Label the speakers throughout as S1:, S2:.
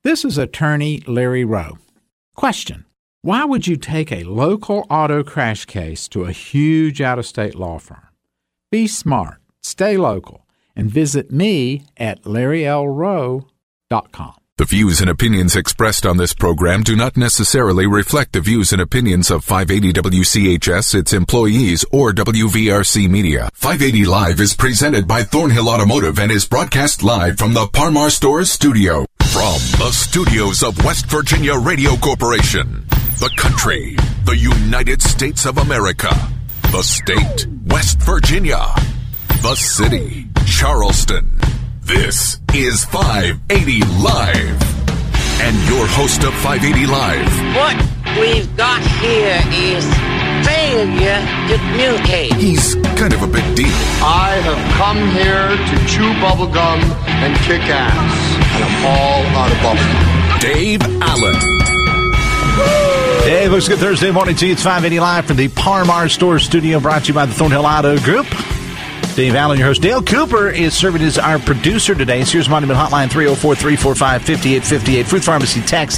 S1: This is attorney Larry Rowe. Question: why would you take a local auto crash case to a huge out-of-state law firm? Be smart, stay local, and visit me at LarryLRowe.com.
S2: The views and opinions expressed on this program do not necessarily reflect the views and opinions of 580 WCHS, its employees, or WVRC Media. 580 Live is presented by Thornhill Automotive and is broadcast live from the Parmar Stores studio. From the studios of West Virginia Radio Corporation, the country, the United States of America, the state, West Virginia, the city, Charleston. This is 580 Live. And your host of 580 Live.
S3: What we've got here is failure to communicate.
S2: He's kind of a big deal.
S4: I have come here to chew bubblegum and kick ass. And I'm all out of bubblegum.
S2: Dave Allen.
S5: Hey, looks good Thursday morning to you. It's 580 Live from the Parmar Store studio, brought to you by the Thornhill Auto Group. Dave Allen, your host. Dale Cooper is serving as our producer today. Sears Monument Hotline, 304-345-5858. Fruit Pharmacy text,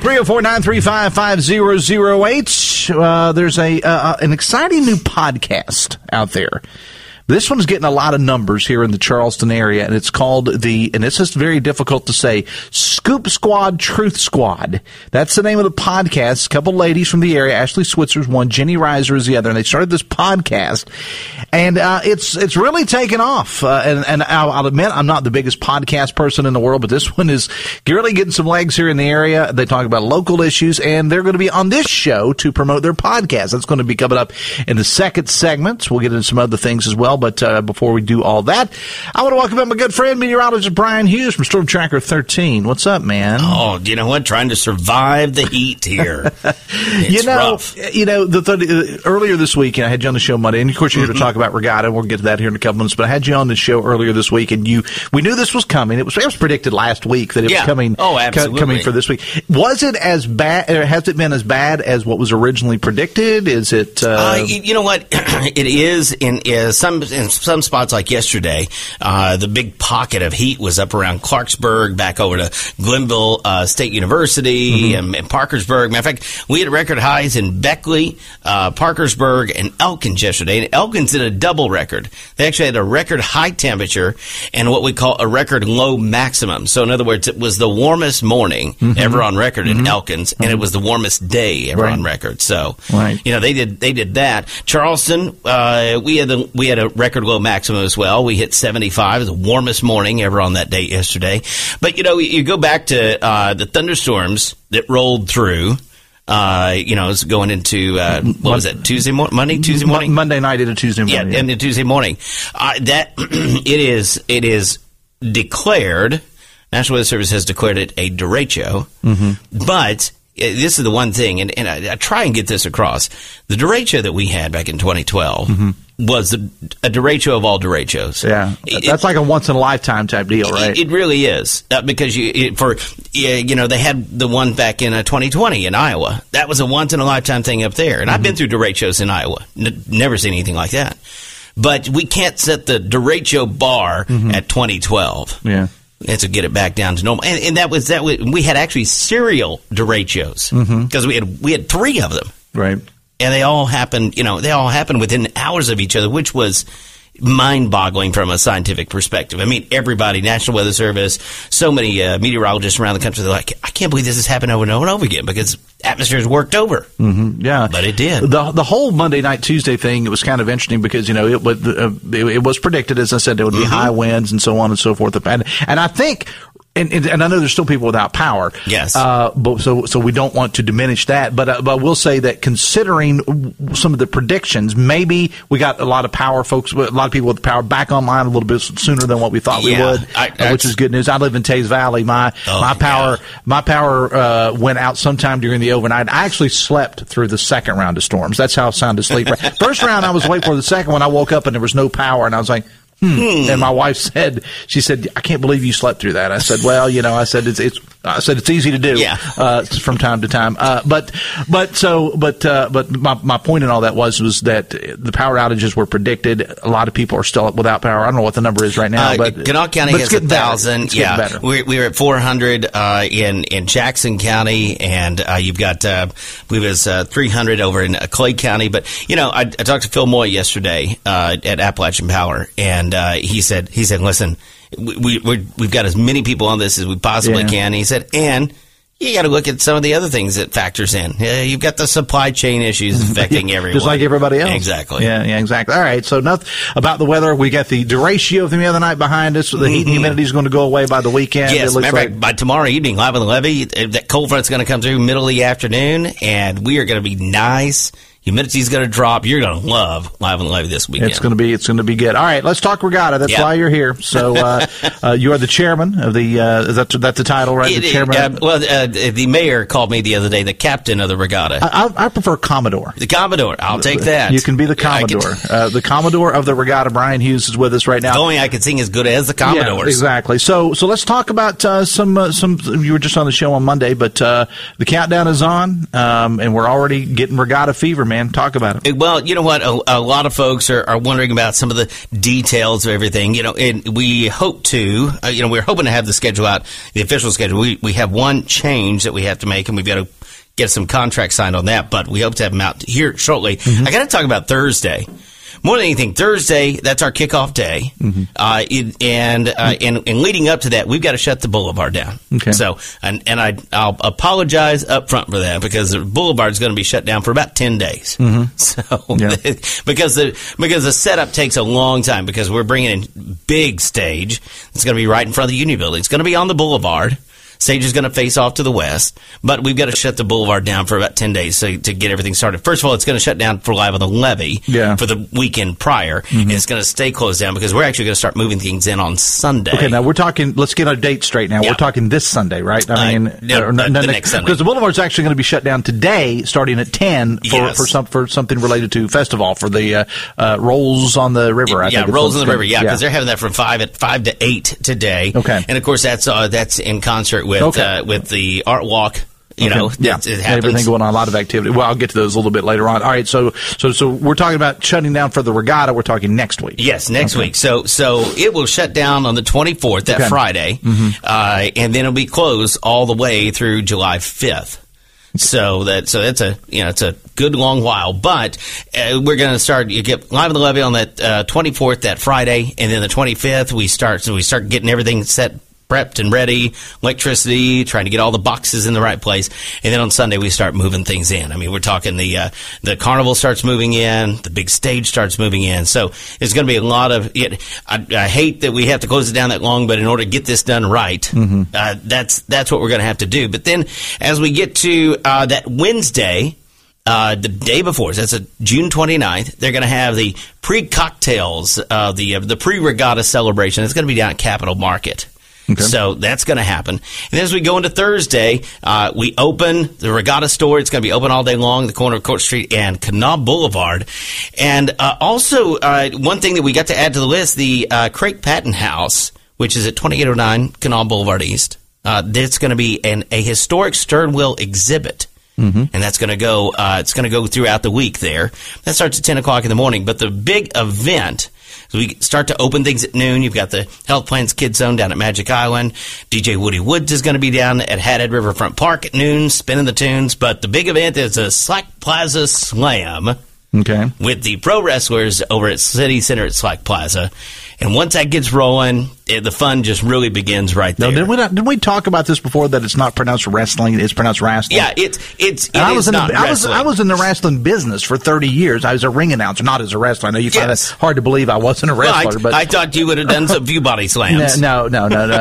S5: 304-935-5008. There's an exciting new podcast out there. This one's getting a lot of numbers here in the Charleston area, and it's called and this is very difficult to say, Scoop Squad, Truth Squad. That's the name of the podcast. A couple ladies from the area, Ashley Switzer's one, Jenny Reiser is the other, and they started this podcast, and it's really taken off. And I'll admit, I'm not the biggest podcast person in the world, but this one is really getting some legs here in the area. They talk about local issues, and they're going to be on this show to promote their podcast. That's going to be coming up in the second segment. We'll get into some other things as well. But before we do all that, I want to welcome up my good friend, meteorologist Brian Hughes from Storm Tracker 13. What's up, man?
S6: Oh, you know what? Trying to survive the heat here. It's rough.
S5: Earlier this week, I had you on the show Monday, and of course you're here to talk about regatta. We'll get to that here in a couple minutes. But I had you on the show earlier this week, and we knew this was coming. It was predicted last week that it was coming. Oh, absolutely. Coming for this week. Was it as bad? Or has it been as bad as what was originally predicted? Is it?
S6: You know what? It is in some spots like yesterday. The big pocket of heat was up around Clarksburg, back over to Glenville State University, and Parkersburg. Matter of fact, we had record highs in Beckley, Parkersburg, and Elkins yesterday. And Elkins did a double record. They actually had a record high temperature and what we call a record low maximum. So in other words, it was the warmest morning ever on record in Elkins, and it was the warmest day ever on record. So you know, they did that. Charleston, we had a record low maximum as well. We hit 75. It was the warmest morning ever on that day yesterday. But you know, you go back to the thunderstorms that rolled through. It's going into what was it? Tuesday morning,
S5: Monday night into Tuesday morning.
S6: Yeah, into Tuesday morning. That it is declared. National Weather Service has declared it a derecho, but this is the one thing, and I try and get this across. The derecho that we had back in 2012 was a derecho of all derechos.
S5: Yeah, that's like a once-in-a-lifetime type deal, right?
S6: It really is, because they had the one back in 2020 in Iowa. That was a once-in-a-lifetime thing up there, and I've been through derechos in Iowa. Never seen anything like that. But we can't set the derecho bar at 2012.
S5: Yeah.
S6: And to get it back down to normal, and that was we had actually serial derechos because we had three of them,
S5: right?
S6: And they all happened within hours of each other, which was mind-boggling from a scientific perspective. I mean, everybody, National Weather Service, so many meteorologists around the country, they're like, I can't believe this has happened over and over and over again because atmosphere's worked over.
S5: Yeah,
S6: but it did.
S5: The whole Monday night Tuesday thing, it was kind of interesting because it was predicted, as I said, there would be high winds and so on and so forth, and I think. And I know there's still people without power.
S6: Yes.
S5: But so we don't want to diminish that. But we'll say that considering some of the predictions, maybe we got a lot of power folks, a lot of people with power back online a little bit sooner than what we thought we would, which is good news. I live in Tays Valley. My power went out sometime during the overnight. I actually slept through the second round of storms. That's how sound asleep. First round I was awake for. The second one I woke up and there was no power, and I was like, And my wife said, I can't believe you slept through that. I said, well, it's I said it's easy to do from time to time. But my point in all that was that the power outages were predicted. A lot of people are still without power. I don't know what the number is right now. But
S6: Kanawha County has 1,000. Yeah, we're at 400 in Jackson County, and you've got we was 300 over in Clay County. But I talked to Phil Moy yesterday at Appalachian Power, and he said, listen, we've got as many people on this as we possibly can. He said, and you got to look at some of the other things that factors in. You've got the supply chain issues affecting everyone.
S5: Just like everybody else.
S6: Exactly.
S5: Yeah, exactly. All right, so enough about the weather. We got the derecho from the other night behind us. The heat and humidity is going to go away by the weekend.
S6: Yes, matter of fact, by tomorrow evening, Live on the Levee, that cold front's going to come through middle of the afternoon, and we are going to be nice. Humidity's going to drop. You're going to love Live on the Levee this weekend.
S5: It's going to be good. All right, let's talk regatta. That's why you're here. So you are the chairman of the. Is that the title, right? The chairman.
S6: The mayor called me the other day the captain of the regatta.
S5: I prefer Commodore.
S6: The Commodore. I'll take that.
S5: You can be the Commodore. The Commodore of the regatta. Brian Hughes is with us right now.
S6: Only I can sing as good as the Commodores.
S5: Yeah, exactly. So let's talk about some. You were just on the show on Monday, but the countdown is on, and we're already getting regatta fever. Man, talk about it.
S6: Well, you know what? A lot of folks are wondering about some of the details of everything. And we hope to. We're hoping to have the schedule out, the official schedule. We have one change that we have to make, and we've got to get some contracts signed on that. But we hope to have them out here shortly. Mm-hmm. I got to talk about Thursday. More than anything, Thursday, that's our kickoff day. Mm-hmm. And leading up to that, we've got to shut the boulevard down.
S5: Okay.
S6: So, I'll apologize up front for that, because the boulevard is going to be shut down for about 10 days.
S5: Mm-hmm.
S6: So, because the setup takes a long time, because we're bringing in big stage. It's going to be right in front of the Union Building. It's going to be on the boulevard. Stage is going to face off to the west, but we've got to shut the boulevard down for about 10 days to get everything started. First of all, it's going to shut down for Live on the Levee for the weekend prior, and it's going to stay closed down because we're actually going to start moving things in on Sunday.
S5: Okay, now we're talking, let's get our date straight now. Yeah. We're talking this Sunday, right?
S6: The next Sunday.
S5: Because the boulevard's actually going to be shut down today, starting at 10 for something related to festival, for the Rolls on the River. I think
S6: Rolls on the River, because they're having that from 5 to 8 today.
S5: Okay.
S6: And, of course, that's in concert with the Art Walk. It happens.
S5: Everything going on, a lot of activity. Well, I'll get to those a little bit later on. All right, so we're talking about shutting down for the regatta. We're talking next week.
S6: Yes, next week. So it will shut down on the 24th, that Friday, and then it'll be closed all the way through July 5th. So that's it's a good long while, but we're going to start. You get Live on the Levee on that 24th, that Friday, and then the 25th we start getting everything set, prepped and ready, electricity, trying to get all the boxes in the right place. And then on Sunday, we start moving things in. I mean, we're talking the carnival starts moving in, the big stage starts moving in. So it's going to be a lot of it. I hate that we have to close it down that long, but in order to get this done right, that's what we're going to have to do. But then as we get to that Wednesday, the day before, so that's June 29th, they're going to have the pre-cocktails, the pre-regatta celebration. It's going to be down at Capitol Market.
S5: Okay.
S6: So that's going to happen. And then as we go into Thursday, we open the regatta store. It's going to be open all day long, the corner of Court Street and Kanawha Boulevard. And also, one thing that we got to add to the list, the Craig Patton House, which is at 2809 Kanawha Boulevard East. There's going to be a historic stern wheel exhibit. And that's going to go. It's going to go throughout the week there. That starts at 10 o'clock in the morning. But the big event, so we start to open things at noon. You've got the Health Plans Kids Zone down at Magic Island. DJ Woody Woods is going to be down at Hathead Riverfront Park at noon, spinning the tunes. But the big event is a Slack Plaza Slam.
S5: Okay.
S6: With the pro wrestlers over at City Center at Slack Plaza. And once that gets rolling, the fun just really begins right there.
S5: No, didn't we talk about this before, that it's not pronounced wrestling, it's pronounced wrestling?
S6: Yeah, I
S5: was in the wrestling business for 30 years. I was a ring announcer, not as a wrestler. I know you find it hard to believe I wasn't a wrestler.
S6: But I thought you would have done some few body slams.
S5: No.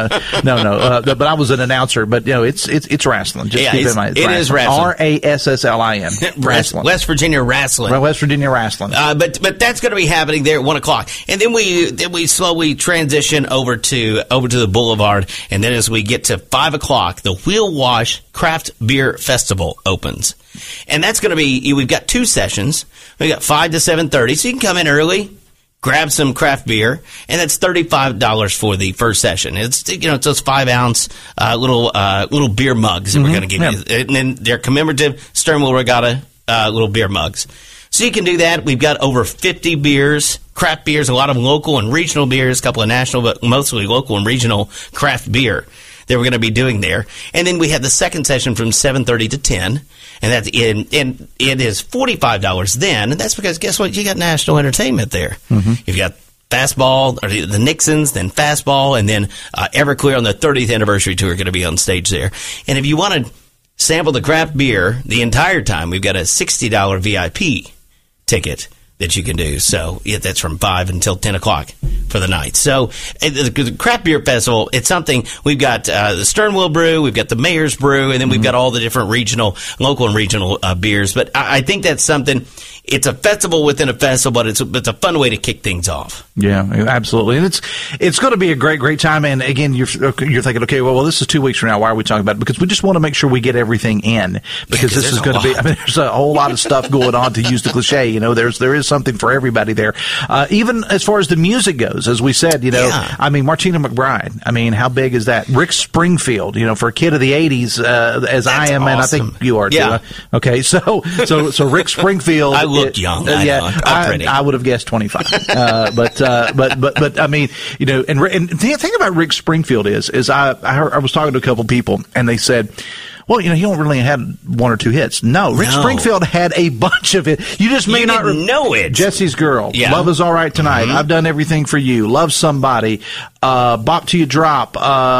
S5: But I was an announcer. But it's wrestling. Just keep in mind,
S6: it is wrestling.
S5: RASSLIN. Wrestling.
S6: West Virginia wrestling.
S5: West Virginia wrestling.
S6: But that's going to be happening there at 1 o'clock, and then we slowly transition over to the boulevard, and then as we get to 5 o'clock, the Wheel Wash Craft Beer Festival opens, and that's going to be. We've got two sessions. We got 5 to 7:30, so you can come in early. grab some craft beer, and that's $35 for the first session. It's it's those 5-ounce little beer mugs that we're going to give you, and then they're commemorative Sternwell Regatta little beer mugs. So you can do that. We've got over 50 beers, craft beers, a lot of local and regional beers, a couple of national, but mostly local and regional craft beer that we're going to be doing there. And then we have the second session from 7:30 to 10, and that's and it is $45 then, and that's because guess what? You got national entertainment there. You've got Fastball, or the Nixons, then Fastball, and then Everclear on the 30th anniversary tour are going to be on stage there. And if you want to sample the craft beer the entire time, we've got a $60 VIP ticket that you can do. So that's from 5 until 10 o'clock for the night. So the Craft Beer Festival, it's something, we've got the Sternwell Brew, we've got the Mayor's Brew, and then we've got all the different local and regional beers. But I think that's something, it's a festival within a festival, but it's a fun way to kick things off.
S5: Yeah, absolutely. And it's going to be a great time. And again, you're thinking, okay, well, this is 2 weeks from now. Why are we talking about it? Because we just want to make sure we get everything in, because this is going to be, there's a whole lot of stuff going on, to use the cliche. There is something for everybody there. Even as far as the music goes, as we said, Martina McBride, how big is that? Rick Springfield, for a kid of the 80s, as that's I am, awesome. And I think you are too. Okay, so Rick Springfield.
S6: I looked young.
S5: I would have guessed 25. But and the thing about Rick Springfield is I was talking to a couple people, and they said, well, he only really had 1 or 2 hits. No, Rick Springfield had a bunch of it. You just may not
S6: know it.
S5: Jesse's Girl, Love Is All Right Tonight, I've Done Everything for You, Love Somebody, Bop Till You Drop.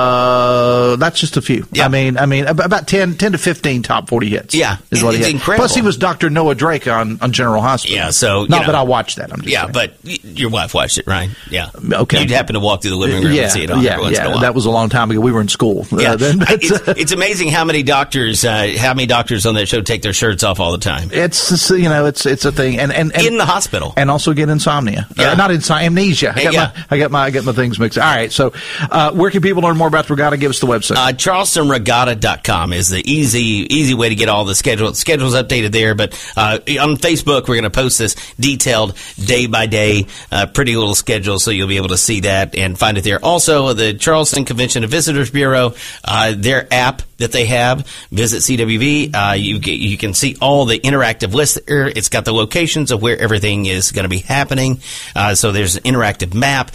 S5: That's just a few. Yeah. About 10 to 15 top 40 hits.
S6: Yeah,
S5: is what he had.
S6: Incredible.
S5: Plus, he was Dr. Noah Drake on General Hospital.
S6: Yeah, so
S5: not that I watched that. I'm just saying.
S6: But your wife watched it, right? Yeah.
S5: Okay.
S6: You'd happen to walk through the living room and see it on every once in a while.
S5: That was a long time ago. We were in school.
S6: Yeah. It's amazing how many doctors on that show take their shirts off all the time.
S5: It's a thing, and
S6: in the hospital,
S5: and also get insomnia. Not amnesia. I got my things mixed. All right, so where can people learn more about the regatta? Give us the website.
S6: CharlestonRegatta.com is the easy way to get all the schedule. The schedule's updated there, but on Facebook we're going to post this detailed day by day, pretty little schedule, so you'll be able to see that and find it there. Also, the Charleston Convention and Visitors Bureau, their app that they have, visit CWV. You can see all the interactive lists there. It's got the locations of where everything is going to be happening. So there's an interactive map.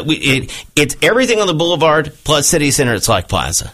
S6: It's everything on the boulevard plus City Center at Slack Plaza.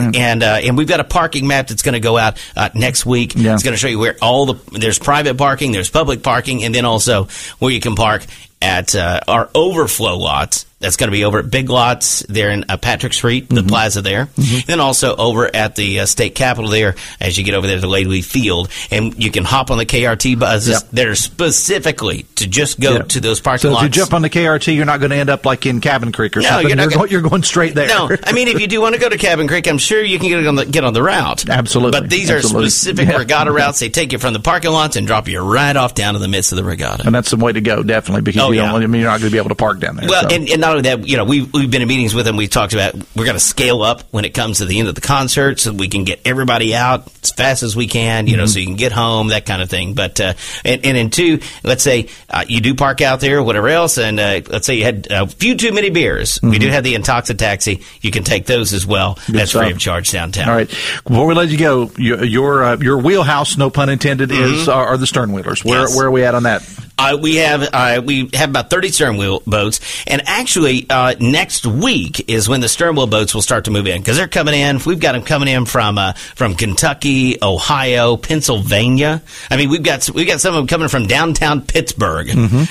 S6: And we've got a parking map that's going to go out next week. Yeah. It's going to show you where there's private parking, there's public parking, and then also where you can park at our overflow lots. That's going to be over at Big Lots there in Patrick Street, the plaza there. Then also over at the state capitol there as you get over there to Ladley Field. And you can hop on the KRT buses that are specifically to just go to those parking lots.
S5: So if you jump on the KRT, you're not going to end up like in Cabin Creek or something. You're going straight there.
S6: No, if you do want to go to Cabin Creek, I'm sure you can get on the route.
S5: Absolutely.
S6: But these are specific regatta routes. They take you from the parking lots and drop you right off down in the midst of the regatta.
S5: And that's the way to go, definitely, because you're not going to be able to park down there.
S6: Well, and not only that, we've been in meetings with them. We talked about we're going to scale up when it comes to the end of the concert, so we can get everybody out as fast as we can. So you can get home, that kind of thing. But and in 2, let's say you do park out there, or whatever else, and let's say you had a few too many beers. We do have the Intoxi Taxi. You can take those as well. That's free of charge downtown.
S5: All right. Before we let you go, your wheelhouse, no pun intended, are the sternwheelers. Where are we at on that?
S6: We have about 30 sternwheel boats, and actually next week is when the sternwheel boats will start to move in, because they're coming in. We've got them coming in from Kentucky, Ohio, Pennsylvania. We've got some of them coming from downtown Pittsburgh,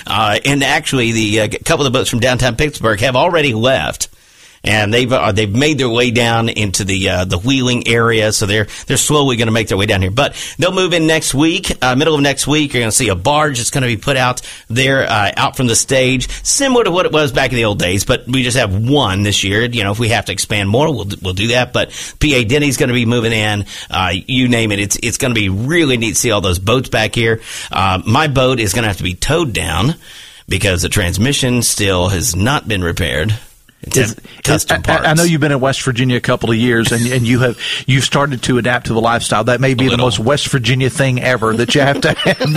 S6: and actually the couple of the boats from downtown Pittsburgh have already left. And they've made their way down into the Wheeling area, so they're slowly going to make their way down here. But they'll move in next week, middle of next week. You're going to see a barge that's going to be put out there, out from the stage, similar to what it was back in the old days. But we just have one this year. If we have to expand more, we'll do that. But PA Denny's going to be moving in. You name it. It's going to be really neat to see all those boats back here. My boat is going to have to be towed down because the transmission still has not been repaired. custom parts.
S5: I know you've been in West Virginia a couple of years, and you've started to adapt to the lifestyle. That may be the most West Virginia thing ever, that you have to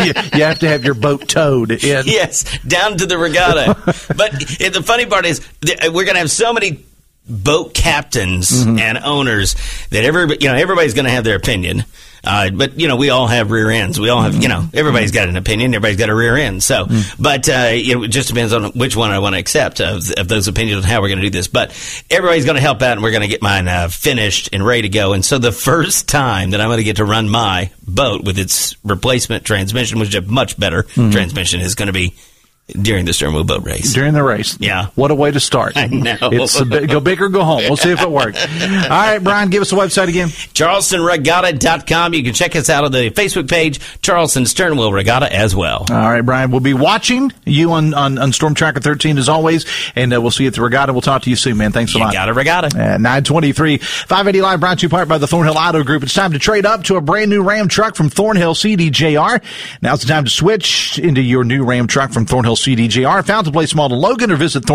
S5: have your boat towed in.
S6: Yes, down to the regatta. But the funny part is we're going to have so many boat captains and owners that everybody's going to have their opinion. But we all have rear ends. We all have, everybody's got an opinion. Everybody's got a rear end. So, but it just depends on which one I want to accept of those opinions on how we're going to do this. But everybody's going to help out, and we're going to get mine finished and ready to go. And so the first time that I'm going to get to run my boat with its replacement transmission, which is a much better transmission, is going to be during the Sternwheel Boat Race.
S5: During the race.
S6: Yeah.
S5: What a way to start.
S6: I know.
S5: It's go big or go home. We'll see if it works. All right, Brian, give us the website again.
S6: CharlestonRegatta.com. You can check us out on the Facebook page, Charleston Sternwheel Regatta, as well.
S5: All right, Brian. We'll be watching you on Storm Tracker 13 as always, and we'll see you at the regatta. We'll talk to you soon, man. Thanks a lot.
S6: Regatta.
S5: 9:23, 580 Live, brought to you part by the Thornhill Auto Group. It's time to trade up to a brand new Ram truck from Thornhill CDJR. Now's the time to switch into your new Ram truck from Thornhill CDJR. Found a place small to Logan, or visit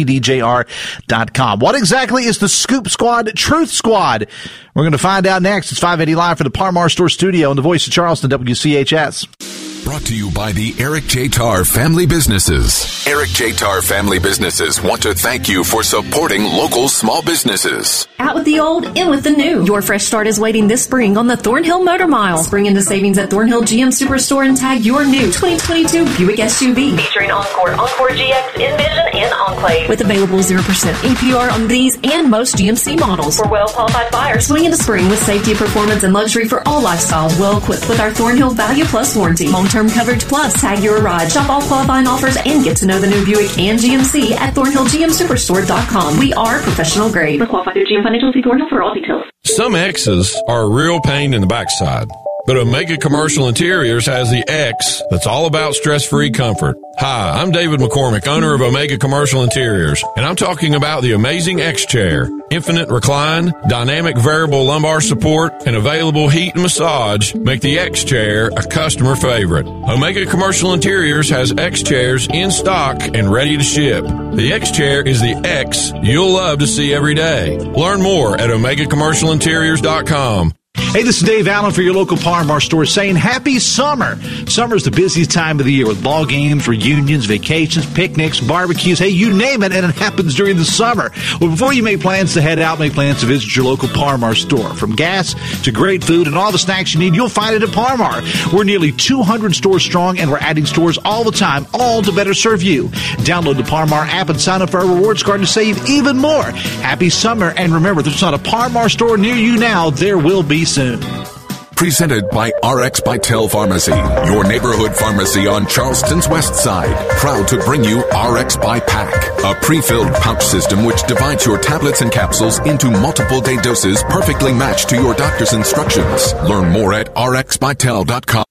S5: ThornhillCDJR.com. What exactly is the Scoop Squad Truth Squad? We're going to find out next. It's 580 Live for the Parmar Store Studio and the Voice of Charleston, WCHS.
S2: Brought to you by the Eric J. Tarr Family Businesses. Eric J. Tarr Family Businesses want to thank you for supporting local small businesses.
S7: Out with the old, in with the new. Your fresh start is waiting this spring on the Thornhill Motor Mile. Spring into savings at Thornhill GM Superstore and tag your new 2022 Buick SUV.
S8: Featuring Encore GX, Envision, and Enclave.
S7: With available 0% APR on these and most GMC models.
S8: For well-qualified buyers.
S7: Swing into spring with safety, performance, and luxury for all lifestyles. Well equipped with our Thornhill Value Plus warranty. Long-term coverage plus. Tag your ride. Shop all qualifying offers and get to know the new Buick and GMC at ThornhillGMSuperstore.com. We are professional grade.
S8: For qualified through GM Financial, see Thornhill for all details.
S9: Some X's are a real pain in the backside, but Omega Commercial Interiors has the X that's all about stress-free comfort. Hi, I'm David McCormick, owner of Omega Commercial Interiors, and I'm talking about the amazing X-Chair. Infinite recline, dynamic variable lumbar support, and available heat and massage make the X-Chair a customer favorite. Omega Commercial Interiors has X-Chairs in stock and ready to ship. The X-Chair is the X you'll love to see every day. Learn more at OmegaCommercialInteriors.com.
S5: Hey, this is Dave Allen for your local Parmar store saying happy summer. Summer's the busiest time of the year with ball games, reunions, vacations, picnics, barbecues. Hey, you name it, and it happens during the summer. Well, before you make plans to head out, make plans to visit your local Parmar store. From gas to great food and all the snacks you need, you'll find it at Parmar. We're nearly 200 stores strong, and we're adding stores all the time, all to better serve you. Download the Parmar app and sign up for our rewards card to save even more. Happy summer, and remember, there's not a Parmar store near you now. There will be soon.
S2: Presented by RX Vital Pharmacy, your neighborhood pharmacy on Charleston's west side. Proud to bring you RX by Pack, a pre-filled pouch system which divides your tablets and capsules into multiple day doses perfectly matched to your doctor's instructions. Learn more at rxvital.com.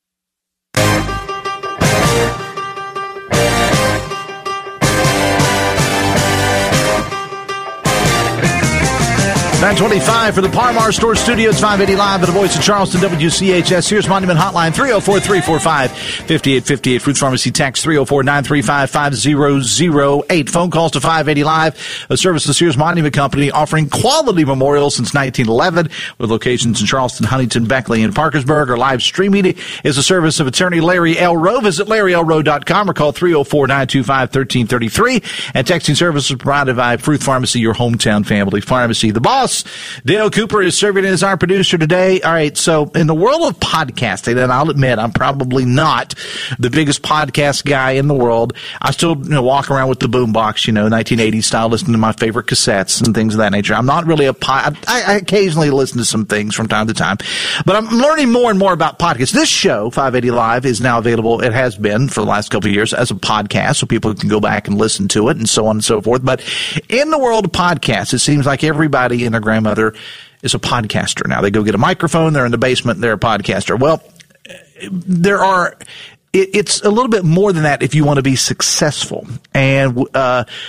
S5: 9:25 for the Parmar Store Studio. It's 580 Live at the Voice of Charleston, WCHS. Here's Monument Hotline, 304-345-5858. Fruits Pharmacy Tax, 304-935-5008. Phone calls to 580 Live, a service of the Sears Monument Company, offering quality memorials since 1911, with locations in Charleston, Huntington, Beckley, and Parkersburg. Our live streaming is a service of attorney Larry L. Rowe. Visit LarryLRowe.com or call 304-925-1333. And texting service is provided by Fruit Pharmacy, your hometown family pharmacy. The boss, Dale Cooper, is serving as our producer today. All right, so in the world of podcasting, and I'll admit I'm probably not the biggest podcast guy in the world. I still walk around with the boombox, 1980s style, listening to my favorite cassettes and things of that nature. I'm not really I occasionally listen to some things from time to time, but I'm learning more and more about podcasts. This show, 580 Live, is now available. It has been for the last couple of years as a podcast, so people can go back and listen to it and so on and so forth. But in the world of podcasts, it seems like everybody and their grandmother is a podcaster now. They go get a microphone, they're in the basement, they're a podcaster. Well, it's a little bit more than that if you want to be successful. And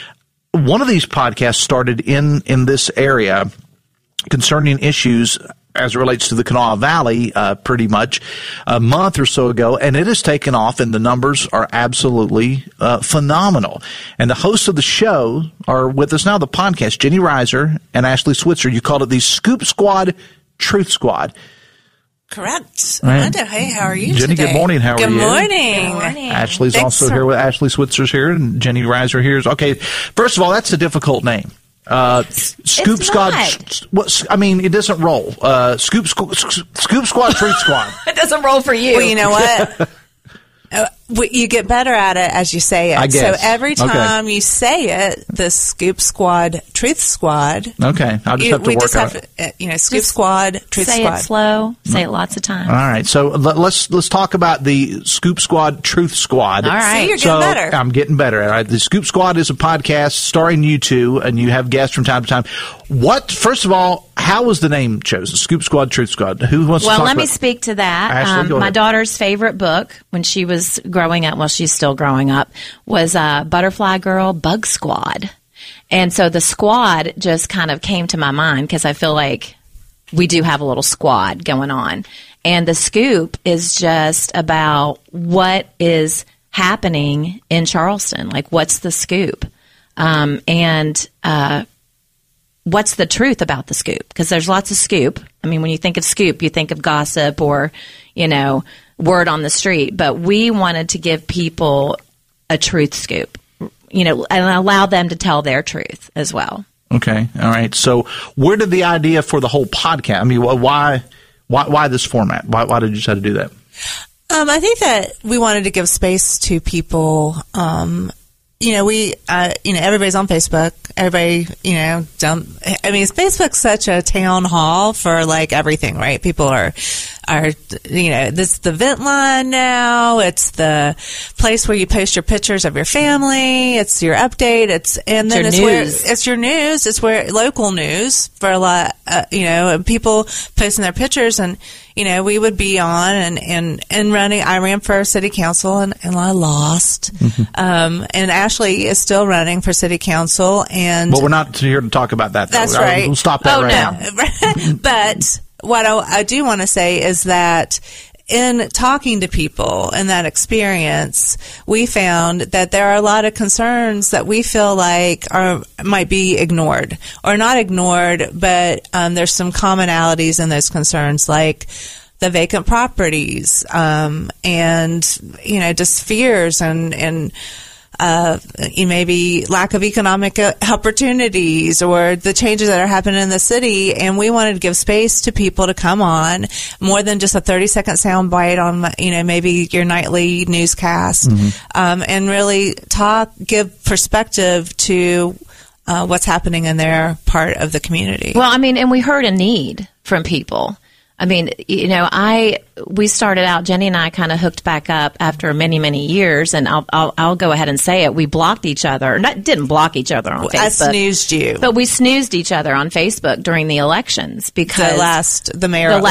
S5: one of these podcasts started in this area concerning issues as it relates to the Kanawha Valley, pretty much a month or so ago, and it has taken off, and the numbers are absolutely phenomenal. And the hosts of the show are with us now, the podcast, Jenny Reiser and Ashley Switzer. You called it the Scoop Squad, Truth Squad.
S10: Correct.
S5: Right.
S10: Amanda, hey, how are you
S5: Jenny,
S10: today?
S5: good morning. How are you?
S10: Good morning.
S5: Ashley's
S10: Thanks
S5: also here with Ashley Switzer's here, and Jenny Reiser here. Okay, first of all, that's a difficult name. Scoop Squad. I mean, it doesn't roll. Scoop Squad, Truth Squad.
S11: It doesn't roll for you.
S10: Well, you know what? You get better at it as you say it.
S5: I guess.
S10: So every time you say it, the Scoop Squad, Truth Squad.
S5: Okay, I'll just have to work on it.
S10: Scoop just Squad, Truth
S11: say
S10: Squad.
S11: Say it slow. Say it lots of times.
S5: All right, so let's talk about the Scoop Squad, Truth Squad.
S11: All right,
S10: see, you're getting better.
S5: I'm getting better. All right, the Scoop Squad is a podcast starring you two, and you have guests from time to time. First of all, how was the name chosen? Scoop Squad, Truth Squad. Who wants to talk about it?
S11: Well, let me speak to that.
S5: Ashley,
S11: my daughter's favorite book when she was growing up, well, she's still growing up, was Butterfly Girl, Bug Squad. And so the squad just kind of came to my mind because I feel like we do have a little squad going on. And the scoop is just about what is happening in Charleston. Like, what's the scoop? And what's the truth about the scoop? Because there's lots of scoop. I mean, when you think of scoop, you think of gossip or, word on the street. But we wanted to give people a truth scoop, and allow them to tell their truth as well.
S5: Okay. All right. So where did the idea for the whole podcast? I mean, why this format? Why did you decide to do that?
S10: I think that we wanted to give space to people. Everybody's on Facebook. Everybody, Facebook's such a town hall for like everything, right? People are, this is the vent line now. It's the place where you post your pictures of your family. It's your update. It's your news. It's where local news for a lot, people posting their pictures, and, we would be on and running. I ran for city council and I lost. Mm-hmm. And Ashley is still running for city council. And
S5: we're not here to talk about that, though.
S10: That's right.
S5: We'll stop that now.
S10: But what I do want to say is that in talking to people in that experience, we found that there are a lot of concerns that we feel like might be ignored, or not ignored, but there's some commonalities in those concerns, like the vacant properties, and just fears and maybe lack of economic opportunities, or the changes that are happening in the city. And we wanted to give space to people to come on, more than just a 30-second soundbite on, maybe your nightly newscast, and really give perspective to what's happening in their part of the community.
S11: Well, I mean, and we heard a need from people. I mean, we started out, Jenny and I kind of hooked back up after many, many years, and I'll go ahead and say it. We blocked each other. Didn't block each other on Facebook.
S10: I snoozed you.
S11: But we snoozed each other on Facebook during the elections because
S10: the mayoral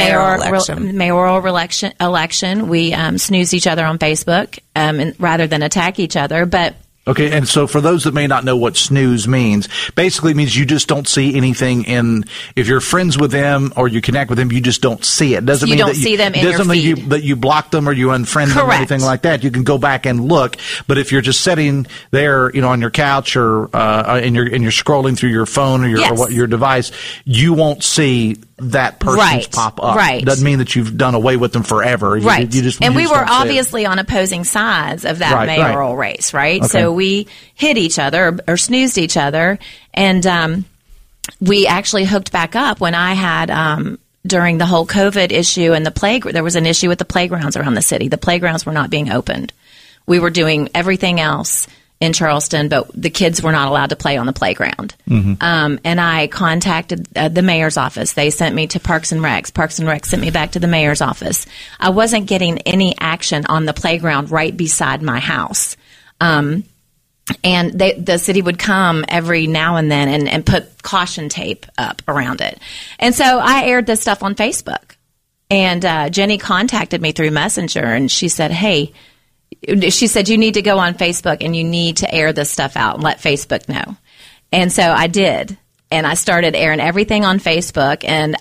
S11: election, we snoozed each other on Facebook rather than attack each other. But
S5: Okay, and so for those that may not know what snooze means, basically it means you just don't see anything if you're friends with them or you connect with them, you just don't see it. Doesn't mean
S11: don't
S5: that
S11: see them in your
S5: doesn't mean
S11: feed.
S5: that you block them or you unfriend them or anything like that. You can go back and look, but if you're just sitting there, on your couch or and you're scrolling through your phone or your device, you won't see that person's pop up.
S11: Right.
S5: Doesn't mean that you've done away with them forever.
S11: Right. We were
S5: don't
S11: obviously on opposing sides of that mayoral race, right?
S5: Okay.
S11: So we hit each other or snoozed each other, and we actually hooked back up when I had during the whole COVID issue and there was an issue with the playgrounds around the city. The playgrounds were not being opened. We were doing everything else in Charleston, but the kids were not allowed to play on the playground. Mm-hmm. And I contacted the mayor's office. They sent me to Parks and Rec. Parks and Rec sent me back to the mayor's office. I wasn't getting any action on the playground right beside my house. And the city would come every now and then and put caution tape up around it. And so I aired this stuff on Facebook. And Jenny contacted me through Messenger, and she said, you need to go on Facebook and you need to air this stuff out and let Facebook know. And so I did. and I started airing everything on Facebook, and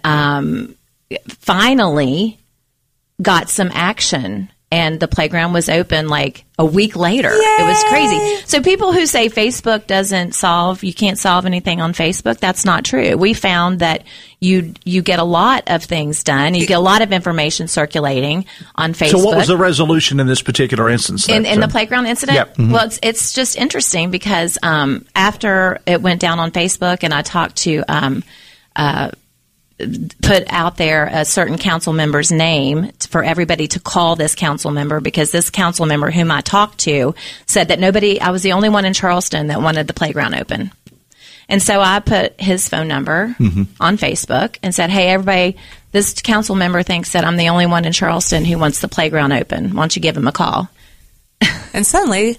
S11: finally got some action. And the playground was open like a week later.
S10: Yay!
S11: It was crazy. So people who say Facebook you can't solve anything on Facebook, that's not true. We found that you get a lot of things done. You get a lot of information circulating on Facebook.
S5: So what was the resolution in this particular instance?
S11: In the playground incident?
S5: Yep. Mm-hmm.
S11: Well, it's just interesting because after it went down on Facebook and I talked to put out there a certain council member's name for everybody to call this council member, because this council member whom I talked to said that I was the only one in Charleston that wanted the playground open. And so I put his phone number on Facebook and said, hey, everybody, this council member thinks that I'm the only one in Charleston who wants the playground open. Why don't you give him a call?
S10: And suddenly,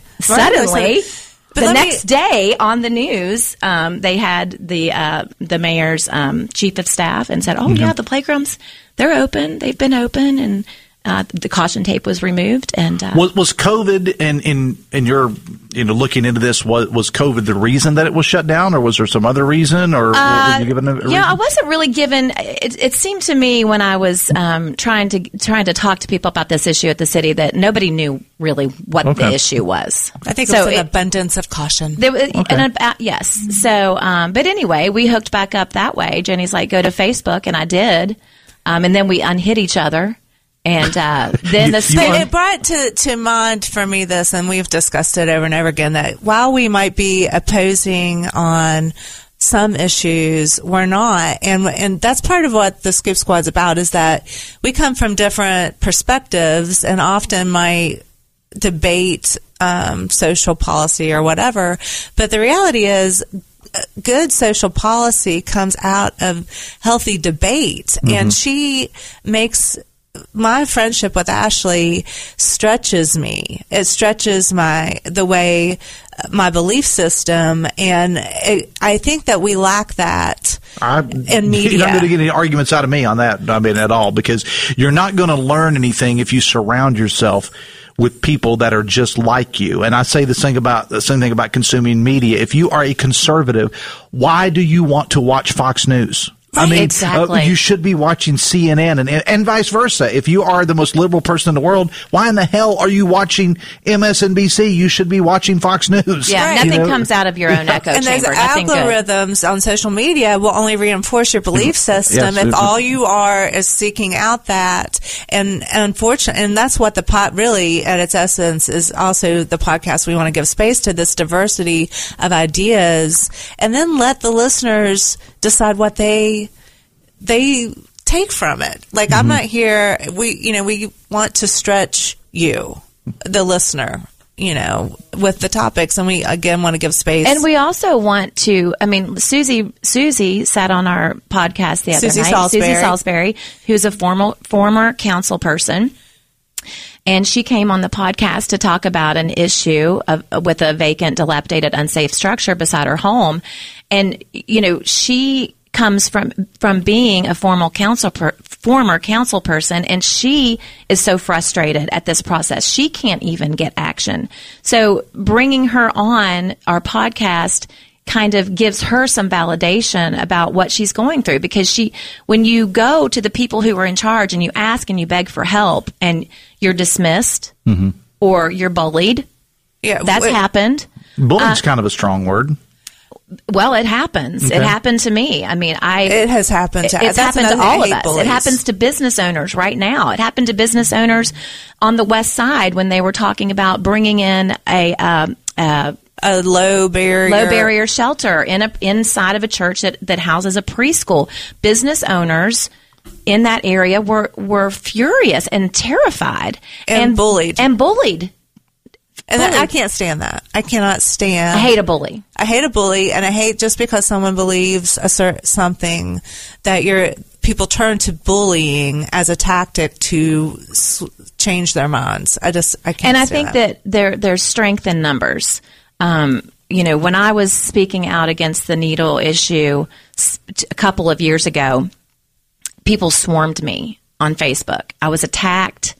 S11: the next day on the news, they had the mayor's chief of staff and said, yeah, the playgrounds, they're open. They've been open. And the caution tape was removed. And
S5: was COVID, and in your looking into this, was COVID the reason that it was shut down, or was there some other reason, or were you given a reason?
S11: I wasn't really given. It seemed to me when I was trying to talk to people about this issue at the city that nobody knew really what the issue was.
S10: I think it was an abundance of caution.
S11: Yes. So, but anyway, we hooked back up that way. Jenny's like, go to Facebook, and I did, and then we unhit each other. And then
S10: it brought to mind for me this, and we've discussed it over and over again, that while we might be opposing on some issues, we're not. And that's part of what the Scoop Squad's about, is that we come from different perspectives and often might debate social policy or whatever. But the reality is, good social policy comes out of healthy debate. And she makes... my friendship with Ashley stretches me. It stretches the way my belief system, and I think that we lack that in media.
S5: You're not going to get any arguments out of me on that, at all, because you're not going to learn anything if you surround yourself with people that are just like you. And I say the same thing about consuming media. If you are a conservative, why do you want to watch Fox News?
S11: Exactly.
S5: You should be watching CNN and vice versa. If you are the most liberal person in the world, why in the hell are you watching MSNBC? You should be watching Fox News.
S11: Yeah, nothing comes out of your own echo
S10: and
S11: chamber.
S10: And those algorithms on social media will only reinforce your belief system if all you are is seeking out that. And unfortunately, and that's what the really, at its essence, is also the podcast. We want to give space to this diversity of ideas, and then let the listeners decide what they take from it. Like, I'm not here. We want to stretch you, the listener, with the topics, and we again want to give space.
S11: And we also want to. Susie sat on our podcast the other night. Susie Salisbury, who's a former council person. And she came on the podcast to talk about an issue with a vacant, dilapidated, unsafe structure beside her home. And, she comes from being a former council person, and she is so frustrated at this process. She can't even get action. So bringing her on our podcast kind of gives her some validation about what she's going through, because when you go to the people who are in charge and you ask and you beg for help and you're dismissed or you're bullied, that's happened.
S5: Bullying's kind of a strong word.
S11: Well, it happens. Okay. It happened to me.
S10: It has happened to
S11: it's happened to all of us. Bullies. It happens to business owners right now. It happened to business owners on the West Side when they were talking about bringing in a
S10: low barrier
S11: shelter inside of a church that houses a preschool. Business owners in that area were furious and terrified
S10: and bullied.
S11: And
S10: I can't stand that. I cannot stand.
S11: I hate a bully.
S10: And I hate just because someone believes something that people turn to bullying as a tactic to change their minds. I can't.
S11: And I think that there's strength in numbers. When I was speaking out against the needle issue a couple of years ago, people swarmed me on Facebook. I was attacked.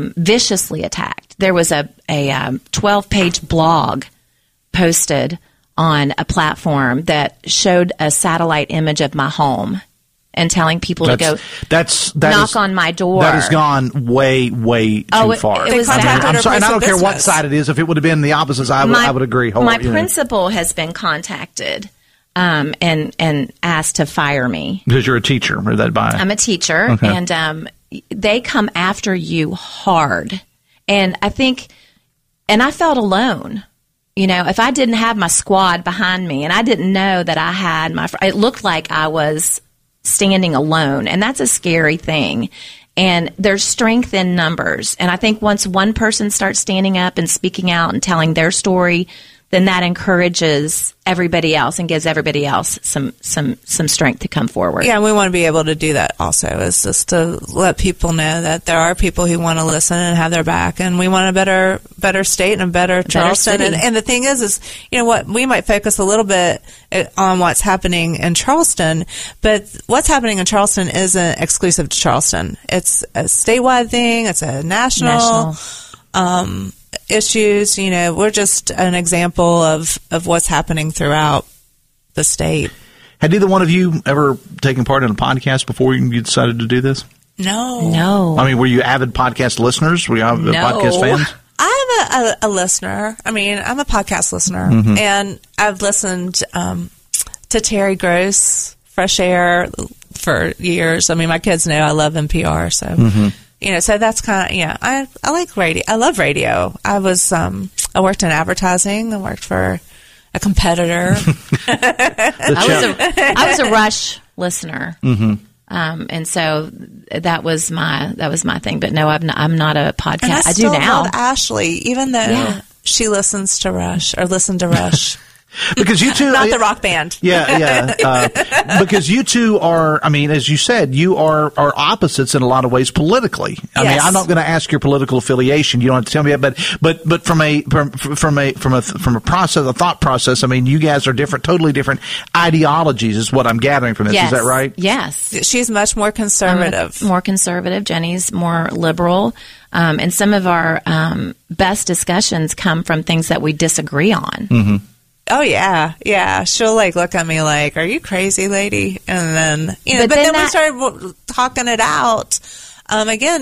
S11: Viciously attacked. There was a 12-page blog posted on a platform that showed a satellite image of my home and telling people to go knock on my door.
S5: That has gone way, way too far.
S11: It was
S5: I'm sorry, and I don't care what side it is. If it would have been the opposite side, I would agree.
S11: My principal has been contacted and asked to fire me.
S5: Because you're a teacher, or that by?
S11: I'm a teacher,
S5: okay.
S11: And they come after you hard. And I felt alone. You know, if I didn't have my squad behind me and I didn't know that I had it looked like I was standing alone. And that's a scary thing. And there's strength in numbers. And I think once one person starts standing up and speaking out and telling their story, then that encourages everybody else and gives everybody else some strength to come forward.
S10: Yeah, and we want to be able to do that also, is just to let people know that there are people who want to listen and have their back, and we want a better state and a better Charleston. And the thing is, you know what, we might focus a little bit on what's happening in Charleston, but what's happening in Charleston isn't exclusive to Charleston. It's a statewide thing. It's a national. Issues, you know, we're just an example of what's happening throughout the state.
S5: Had either one of you ever taken part in a podcast before you decided to do this?
S10: No.
S5: I mean, were you avid podcast listeners? Were you podcast fans?
S10: I'm a listener. I mean, I'm a podcast listener, and I've listened to Terry Gross, Fresh Air, for years. I mean, my kids know I love NPR, so... You know, so that's kind of, I like radio. I love radio. I worked in advertising. I worked for a competitor.
S11: I was a Rush listener. And so that was my thing. But no, I'm not a podcast.
S10: And
S11: I do now.
S10: Love Ashley, even though she listens to Rush or listened to Rush.
S5: Because you two,
S10: not the rock band.
S5: Because you two are, I mean, as you said, you are opposites in a lot of ways politically. I mean, I'm not going to ask your political affiliation. You don't have to tell me that, but from a process, a thought process, I mean, you guys are totally different ideologies is what I'm gathering from this.
S11: Yes.
S5: Is that right?
S11: Yes.
S10: She's much more conservative.
S11: More conservative. Jenny's more liberal. And some of our best discussions come from things that we disagree on.
S10: Oh yeah. She'll look at me like, "Are you crazy, lady?" And then but then we started talking it out. Again,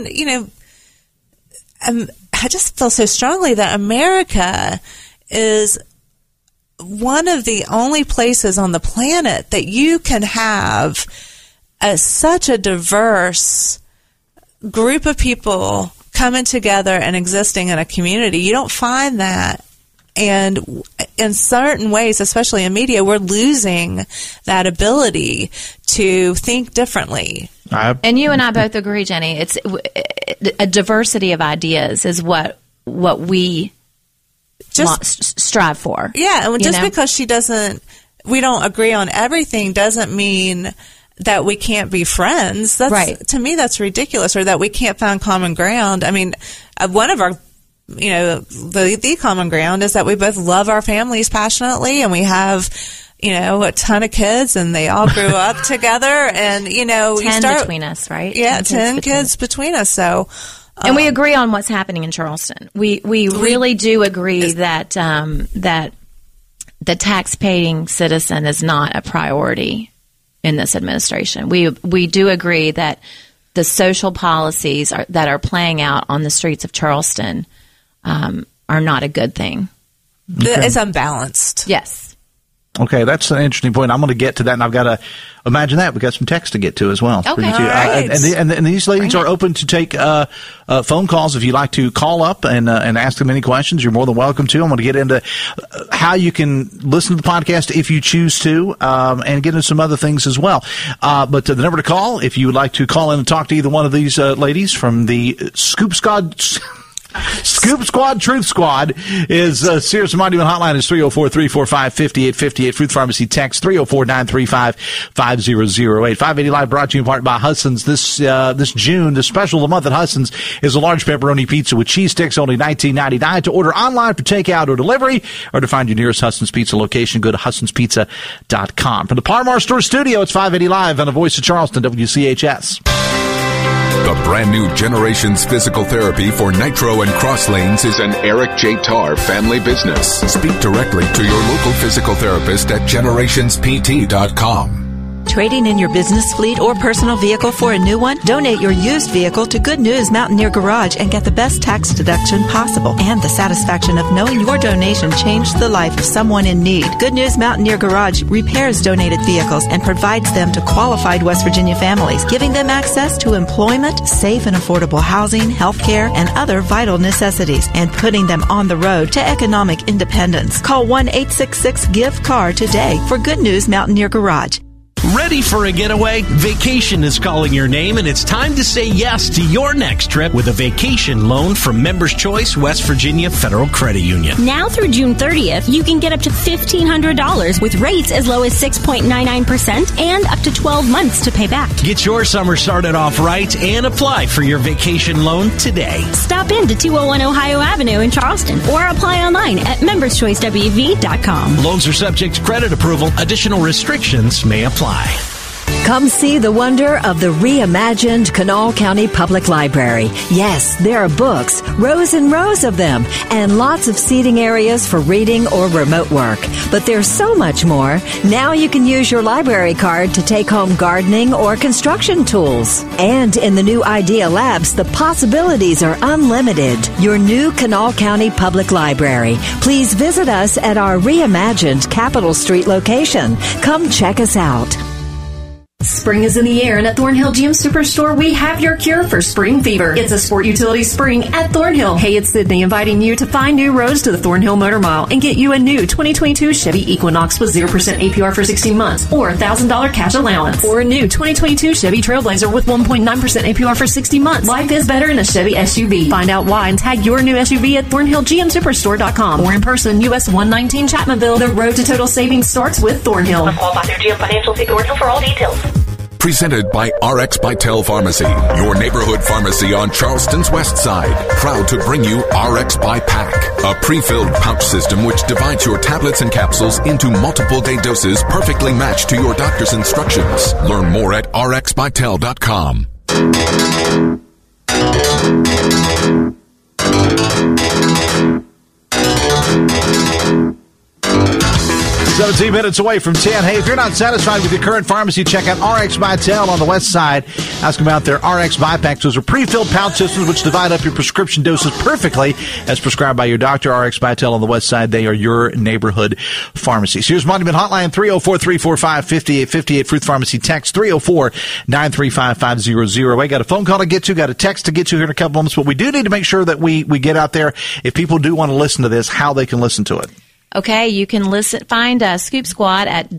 S10: I just feel so strongly that America is one of the only places on the planet that you can have such a diverse group of people coming together and existing in a community. You don't find that. And in certain ways, especially in media, we're losing that ability to think differently.
S11: And you and I both agree, Jenny. It's a diversity of ideas is what we strive for.
S10: Yeah, and just because we don't agree on everything doesn't mean that we can't be friends. That's, right. To me, that's ridiculous. Or that we can't find common ground. I mean, one of our the common ground is that we both love our families passionately, and we have, a ton of kids, and they all grew up together, and,
S11: 10 between us, right?
S10: Yeah, 10 kids between us, so.
S11: And we agree on what's happening in Charleston. We really do agree that the tax-paying citizen is not a priority in this administration. We do agree that the social policies that are playing out on the streets of Charleston are not a good thing.
S10: Okay. It's unbalanced.
S11: Yes.
S5: Okay, that's an interesting point. I'm going to get to that, and I've got to imagine that. We've got some text to get to as well.
S11: Okay.
S5: Right. And these ladies are open to take phone calls. If you'd like to call up and ask them any questions, you're more than welcome to. I'm going to get into how you can listen to the podcast if you choose to, and get into some other things as well. But the number to call, if you would like to call in and talk to either one of these ladies from the Scoop Squad Truth Squad, is Sears Monument Hotline is 304-345-5858. Fruit Pharmacy text 304-935-5008. 580 Live brought to you in part by Hudson's. This June, the special of the month at Hudson's is a large pepperoni pizza with cheese sticks, only $19.99. To order online for takeout or delivery, or to find your nearest Hudson's Pizza location, go to Hudson'sPizza.com. From the Parmar Store studio, it's 580 Live on the Voice of Charleston, WCHS.
S2: The brand new Generations Physical Therapy for Nitro and Cross Lanes is an Eric J. Tarr family business. Speak directly to your local physical therapist at generationspt.com.
S12: Trading in your business fleet or personal vehicle for a new one? Donate your used vehicle to Good News Mountaineer Garage and get the best tax deduction possible and the satisfaction of knowing your donation changed the life of someone in need. Good News Mountaineer Garage repairs donated vehicles and provides them to qualified West Virginia families, giving them access to employment, safe and affordable housing, health care, and other vital necessities, and putting them on the road to economic independence. Call 1-866-GIVE-CAR today for Good News Mountaineer Garage.
S13: Ready for a getaway? Vacation is calling your name, and it's time to say yes to your next trip with a vacation loan from Members Choice West Virginia Federal Credit Union.
S14: Now through June 30th, you can get up to $1,500 with rates as low as 6.99% and up to 12 months to pay back.
S13: Get your summer started off right and apply for your vacation loan today.
S14: Stop in to 201 Ohio Avenue in Charleston or apply online at memberschoicewev.com.
S13: Loans are subject to credit approval. Additional restrictions may apply.
S15: Come see the wonder of the reimagined Kanawha County Public Library. Yes, there are books, rows and rows of them, and lots of seating areas for reading or remote work. But there's so much more. Now you can use your library card to take home gardening or construction tools. And in the new Idea Labs, the possibilities are unlimited. Your new Kanawha County Public Library. Please visit us at our reimagined Capitol Street location. Come check us out.
S7: Spring is in the air, and at Thornhill GM Superstore, we have your cure for spring fever. It's a sport utility spring at Thornhill. Hey, it's Sydney inviting you to find new roads to the Thornhill Motor Mile and get you a new 2022 Chevy Equinox with 0% APR for 16 months or $1,000 cash allowance. Or a new 2022 Chevy Trailblazer with 1.9% APR for 60 months. Life is better in a Chevy SUV. Find out why and tag your new SUV at ThornhillGMSuperstore.com or in person, US 119 Chapmanville. The road to total savings starts with Thornhill.
S8: Call by their GM Financial Fee Thornhill for all details.
S2: Presented by RX Vitel Pharmacy, your neighborhood pharmacy on Charleston's west side. Proud to bring you RX by Pack, a pre-filled pouch system which divides your tablets and capsules into multiple day doses perfectly matched to your doctor's instructions. Learn more at rxvitel.com.
S5: 17 minutes away from 10. Hey, if you're not satisfied with your current pharmacy, check out RX Vitel on the west side. Ask them about their RX Bipacks. Those are pre-filled pouch systems which divide up your prescription doses perfectly as prescribed by your doctor. RX Vitel on the west side. They are your neighborhood pharmacy. Sears Monument Hotline, 304-345-5858. Fruth Pharmacy text, 304-935-500. I got a phone call to get to, got a text to get to here in a couple moments, but we do need to make sure that we get out there. If people do want to listen to this, how they can listen to it.
S11: Okay, you can find Scoop Squad at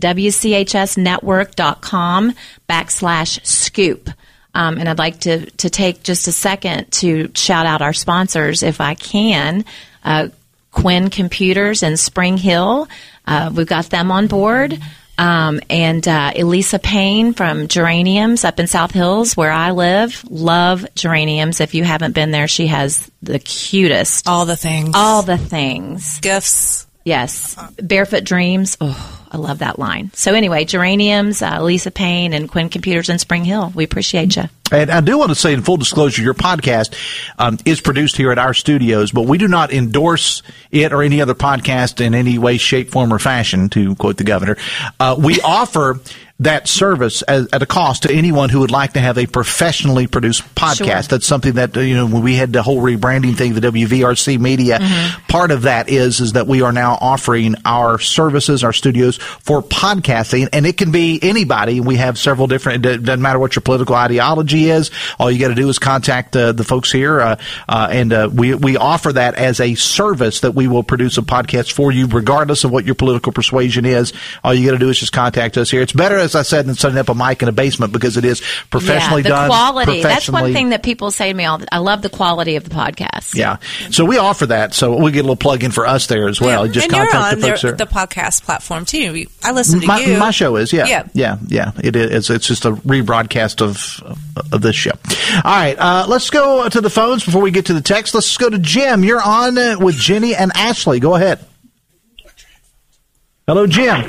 S11: WCHSnetwork.com/scoop. And I'd like to take just a second to shout out our sponsors, if I can. Quinn Computers in Spring Hill. We've got them on board. And Elisa Payne from Geraniums up in South Hills, where I live. Love geraniums. If you haven't been there, she has the cutest.
S10: All the things. Gifts.
S11: Yes. Barefoot Dreams. Oh, I love that line. So anyway, Geraniums, Lisa Payne, and Quinn Computers in Spring Hill. We appreciate you.
S5: And I do want to say, in full disclosure, your podcast is produced here at our studios, but we do not endorse it or any other podcast in any way, shape, form, or fashion, to quote the governor. We offer that service at a cost to anyone who would like to have a professionally produced podcast. Sure. That's something that, when we had the whole rebranding thing, the WVRC media, part of that is that we are now offering our services, our studios for podcasting, and it can be anybody. We have several different, it doesn't matter what your political ideology is. All you got to do is contact the folks here, and we offer that as a service that we will produce a podcast for you, regardless of what your political persuasion is. All you got to do is just contact us here. It's better, as I said, than setting up a mic in a basement, because it is professionally done.
S11: The quality. That's one thing that people say to me. I love the quality of the podcast.
S5: Yeah. So we offer that. So we get a little plug in for us there as well.
S10: Yeah.
S5: Just
S10: and
S5: contact
S10: you're on
S5: the folks there.
S10: the podcast platform too. I listen to you.
S5: My show is, yeah. It is. It's just a rebroadcast of this show. All right. Let's go to the phones before we get to the text. Let's go to Jim. You're on with Jenny and Ashley. Go ahead. Hello, Jim.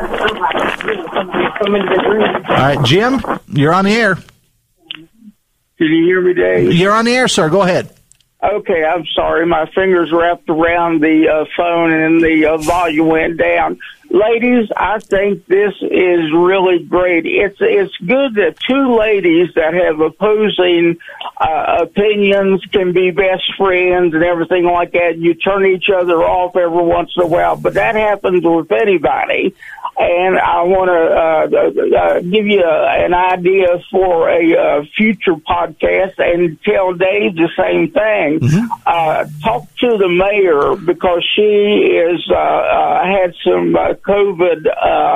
S5: All right, Jim, you're on the air.
S16: Can you hear me, Dave?
S5: You're on the air, sir. Go ahead.
S16: Okay, I'm sorry. My fingers wrapped around the phone and the volume went down. Ladies, I think this is really great. It's good that two ladies that have opposing opinions can be best friends and everything like that. You turn each other off every once in a while, but that happens with anybody. And I want to give you an idea for a future podcast and tell Dave the same thing. Talk to the mayor because she is had some COVID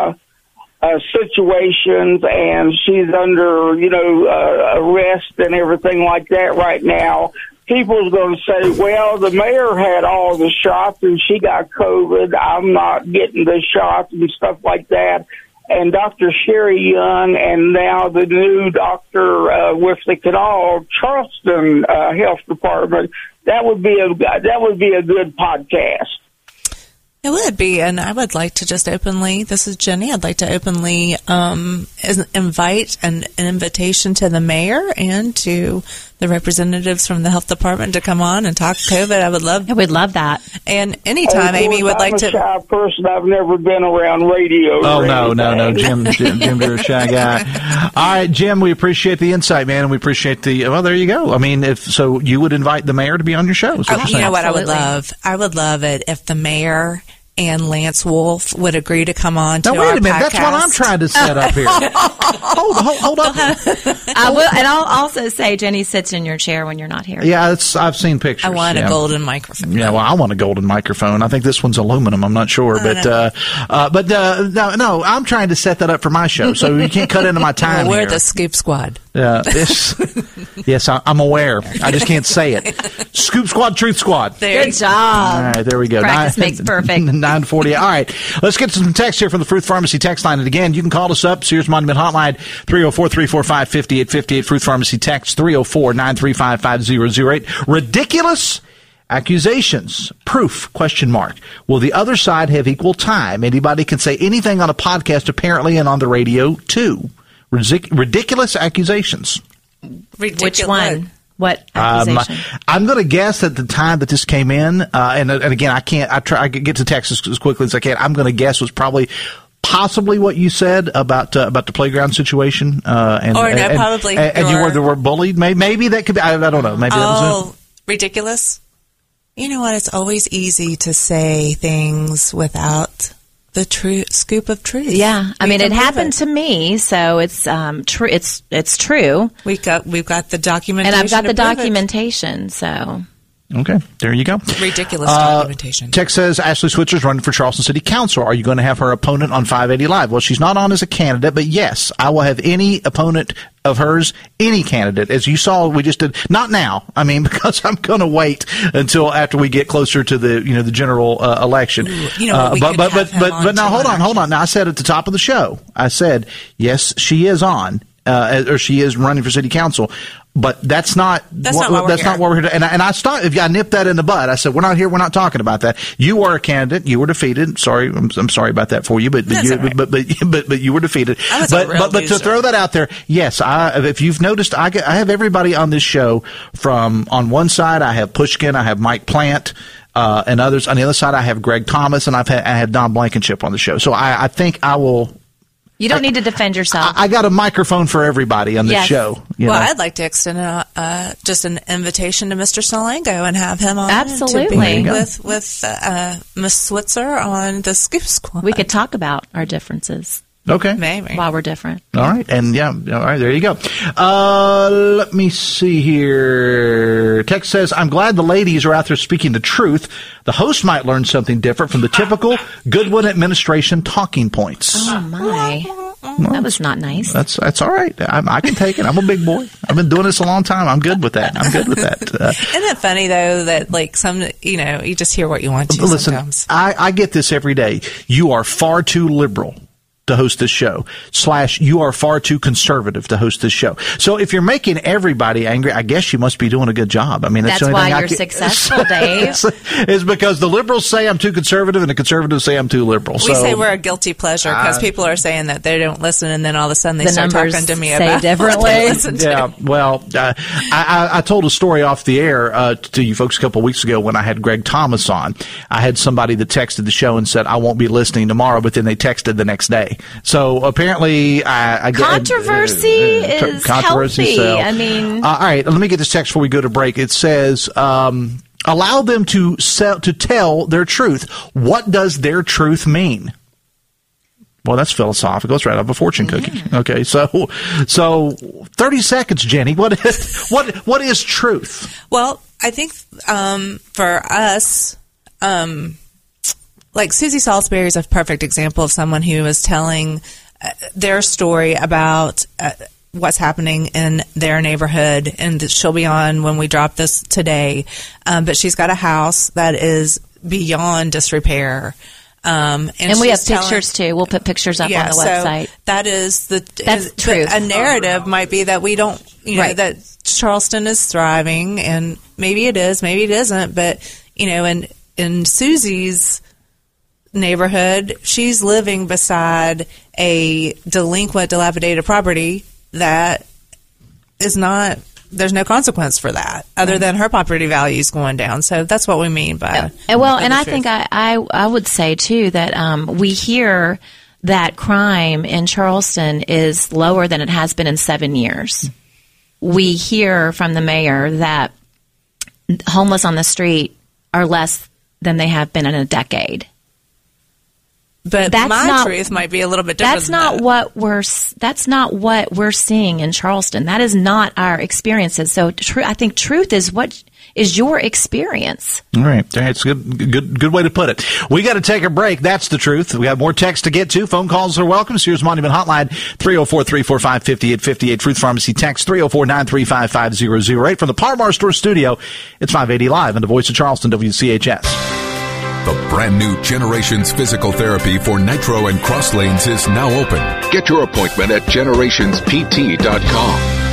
S16: situations and she's under, arrest and everything like that right now. People's going to say, well, the mayor had all the shots and she got COVID. I'm not getting the shots and stuff like that. And Dr. Sherry Young and now the new doctor with the Canal Charleston Health Department, that would be a good podcast.
S10: It would be, and I would like to just openly, this is Jenny, I'd like to openly invite an invitation to the mayor and to the representatives from the health department to come on and talk COVID. I would love
S11: that.
S10: And anytime Amy would like to.
S16: I'm a shy person. I've never been around radio.
S5: Oh, no. Jim, you're a shy guy. All right, Jim, we appreciate the insight, man, and we appreciate well, there you go. I mean, so you would invite the mayor to be on your show.
S10: You know what I would love? I would love it if the mayor and Lance Wolf would agree to come on to our podcast.
S5: Now, wait a minute. That's what I'm trying to set up here. Hold up.
S11: I will, and I'll also say Jenny sits in your chair when you're not here.
S5: Yeah, I've seen pictures.
S10: I want a golden microphone.
S5: Yeah, well, I want a golden microphone. I think this one's aluminum. I'm not sure, no, I'm trying to set that up for my show, so you can't cut into my time.
S10: We're the Scoop Squad.
S5: Yes, I'm aware. I just can't say it. Scoop Squad, Truth Squad.
S11: Good job.
S5: All right, there we go.
S11: Practice makes perfect.
S5: 9:40. All right, let's get some text here from the Fruth Pharmacy text line. And again, you can call us up, Sears Monument Hotline, 304-345-5858, Fruth Pharmacy text, 304-935-5008. Ridiculous accusations. Proof, ? Will the other side have equal time? Anybody can say anything on a podcast, apparently, and on the radio, too. Ridiculous accusations.
S11: Which one? What accusation?
S5: I'm going to guess at the time that this came in, and again, I get to text as quickly as I can. I'm going to guess was possibly what you said about the playground situation,
S10: probably.
S5: And you were bullied. Maybe that could be. I don't know. Maybe that was it.
S10: Ridiculous. You know what? It's always easy to say things without the scoop of truth.
S11: Yeah, I mean, it happened to me, so it's true. It's true.
S10: We've got the documentation,
S11: and I've got the documentation. So
S5: okay, there you go.
S10: Ridiculous documentation.
S5: Text says Ashley Switzer's running for Charleston City Council. Are you going to have her opponent on 580 Live? Well, she's not on as a candidate, but yes, I will have any opponent of hers, any candidate. As you saw, we just did. Not now. I mean, because I'm going to wait until after we get closer to the general election. But now hold on. Now I said at the top of the show, I said yes, she is on, or she is running for city council. But that's not what we're here to. And I stopped. If I nipped that in the bud, I said we're not here. We're not talking about that. You were a candidate. You were defeated. Sorry, I'm sorry about that for you. But you were defeated. But to throw that out there, yes. If you've noticed, I have everybody on this show from on one side. I have Pushkin. I have Mike Plant. And others on the other side. I have Greg Thomas, and I have Don Blankenship on the show. So I think I will.
S11: You don't need to defend yourself.
S5: I got a microphone for everybody on this show.
S10: I'd like to extend just an invitation to Mr. Salango and have him on.
S11: Absolutely.
S10: With Miss Switzer on the Scoop Squad.
S11: We could talk about our differences.
S5: Okay.
S10: Maybe.
S11: While we're different.
S5: All right. And all right, there you go. Let me see here. Text says, I'm glad the ladies are out there speaking the truth. The host might learn something different from the typical Goodwin administration talking points.
S11: Oh, my. That was not nice.
S5: That's all right. I can take it. I'm a big boy. I've been doing this a long time. I'm good with that. Isn't
S10: it funny, though, that you just hear what you want to sometimes?
S5: I get this every day. You are far too liberal to host this show, / you are far too conservative to host this show. So if you're making everybody angry, I guess you must be doing a good job. I mean, that's
S11: why you're successful, Dave.
S5: It's because the liberals say I'm too conservative and the conservatives say I'm too liberal.
S10: We say we're a guilty pleasure because people are saying that they don't listen, and then all of a sudden they start talking to me about
S11: differently.
S10: What they listen to.
S5: Yeah, well, I told a story off the air to you folks a couple of weeks ago when I had Greg Thomas on. I had somebody that texted the show and said, I won't be listening tomorrow, but then they texted the next day. So apparently
S11: controvery is healthy.
S5: So,
S11: I mean,
S5: all right, let me get this text before we go to break. It says, allow them to tell their truth. What does their truth mean? Well, that's philosophical. It's right out of a fortune cookie. Okay, so 30 seconds, Jenny. What is truth?
S10: Well, I think for us, like Susie Salisbury is a perfect example of someone who is telling their story about what's happening in their neighborhood, and she'll be on when we drop this today. But she's got a house that is beyond disrepair. And
S11: we have pictures too. We'll put pictures up on the website.
S10: So that is
S11: that's truth.
S10: A narrative might be that we don't, that Charleston is thriving, and maybe it is, maybe it isn't. But in Susie's neighborhood, she's living beside a delinquent, dilapidated property that is not. There's no consequence for that other than her property values going down. So that's what we mean by.
S11: Well, and I think I would say too that we hear that crime in Charleston is lower than it has been in 7 years. We hear from the mayor that homeless on the street are less than they have been in a decade.
S10: But my truth might be a little bit different.
S11: That's not what we're seeing in Charleston. That is not our experiences. So I think truth is what is your experience.
S5: All right. It's a good way to put it. We got to take a break. That's the truth. We have more text to get to. Phone calls are welcome. Sears Monument Hotline, 304-345-5858. Truth Pharmacy text, 304-935-5008. From the Par-Bar Store studio, it's 580 Live and the Voice of Charleston, WCHS.
S2: The brand new Generations Physical Therapy for Nitro and Cross Lanes is now open. Get your appointment at generationspt.com.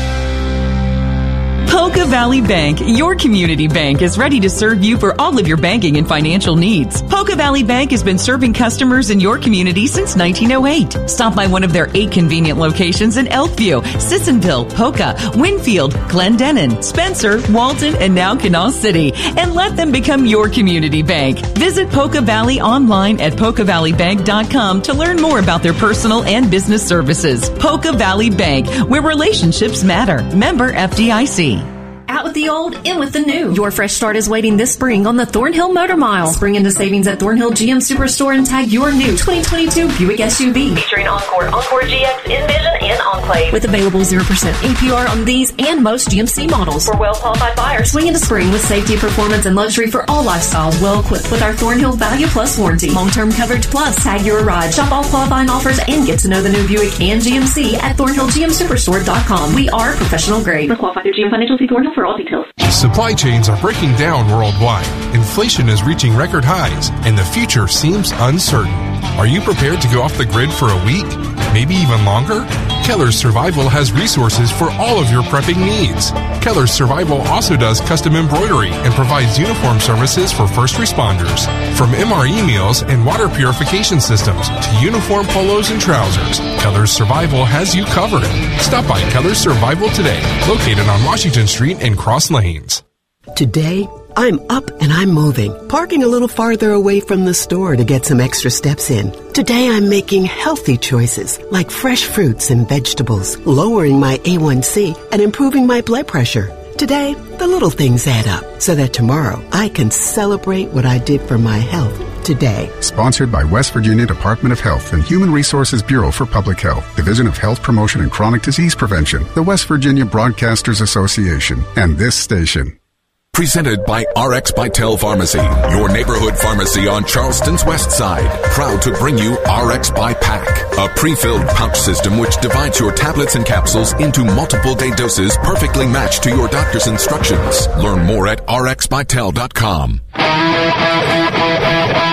S17: Polka Valley Bank, your community bank, is ready to serve you for all of your banking and financial needs. Polka Valley Bank has been serving customers in your community since 1908. Stop by one of their 8 convenient locations in Elkview, Sissonville, Polka, Winfield, Glendenning, Spencer, Walton, and now Canal City, and let them become your community bank. Visit Polka Valley online at polkavalleybank.com to learn more about their personal and business services. Polka Valley Bank, where relationships matter. Member FDIC.
S7: Out with the old, in with the new. Your fresh start is waiting this spring on the Thornhill Motor Mile. Spring into savings at Thornhill GM Superstore and tag your new 2022 Buick SUV.
S8: Featuring Encore GX, Envision, and Enclave.
S7: With available 0% APR on these and most GMC models.
S8: For well-qualified buyers.
S7: Swing into spring with safety, performance, and luxury for all lifestyles. Well equipped with our Thornhill Value Plus warranty. Long-term coverage plus. Tag your ride. Shop all qualifying offers and get to know the new Buick and GMC at ThornhillGMSuperstore.com. We are professional grade.
S8: For qualified through GM Financial, see Thornhill for all details.
S18: Supply chains are breaking down worldwide. Inflation is reaching record highs, and the future seems uncertain. Are you prepared to go off the grid for a week? Maybe even longer? Keller's Survival has resources for all of your prepping needs. Keller's Survival also does custom embroidery and provides uniform services for first responders. From MRE meals and water purification systems to uniform polos and trousers, Keller's Survival has you covered. Stop by Keller's Survival today, located on Washington Street and Cross Lanes.
S19: Today, I'm up and I'm moving, parking a little farther away from the store to get some extra steps in. Today, I'm making healthy choices like fresh fruits and vegetables, lowering my A1C and improving my blood pressure. Today, the little things add up so that tomorrow I can celebrate what I did for my health today.
S20: Sponsored by West Virginia Department of Health and Human Resources Bureau for Public Health, Division of Health Promotion and Chronic Disease Prevention, the West Virginia Broadcasters Association, and this station.
S2: Presented by RX Vital Pharmacy, your neighborhood pharmacy on Charleston's west side. Proud to bring you RX by Pack, a pre-filled pouch system which divides your tablets and capsules into multiple day doses perfectly matched to your doctor's instructions. Learn more at rxvital.com.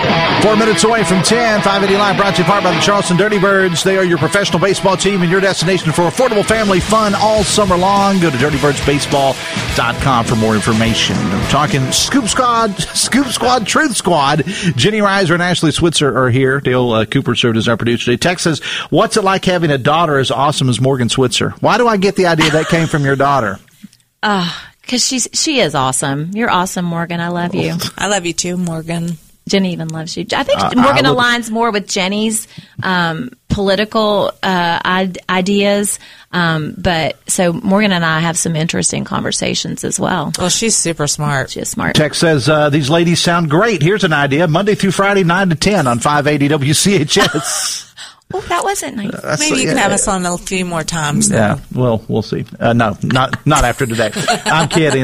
S5: 4 minutes away from 10, 580 Live, brought to you in part by the Charleston Dirty Birds. They are your professional baseball team and your destination for affordable family fun all summer long. Go to dirtybirdsbaseball.com for more information. We're talking Scoop Squad, Truth Squad. Jenny Reiser and Ashley Switzer are here. Dale Cooper served as our producer today. Text says, what's it like having a daughter as awesome as Morgan Switzer? Why do I get the idea that came from your daughter?
S11: Because she is awesome. You're awesome, Morgan. I love you.
S10: I love you too, Morgan.
S11: Jenny even loves you. I think Morgan aligns more with Jenny's political ideas. But so Morgan and I have some interesting conversations as well.
S10: Well, she's super smart.
S11: She's smart.
S5: Text says, these ladies sound great. Here's an idea. Monday through Friday, 9 to 10 on 580 WCHS.
S11: Oh, that wasn't nice.
S10: Maybe you can have us on a few more times.
S5: Yeah, well, we'll see. No, not after today. I'm kidding.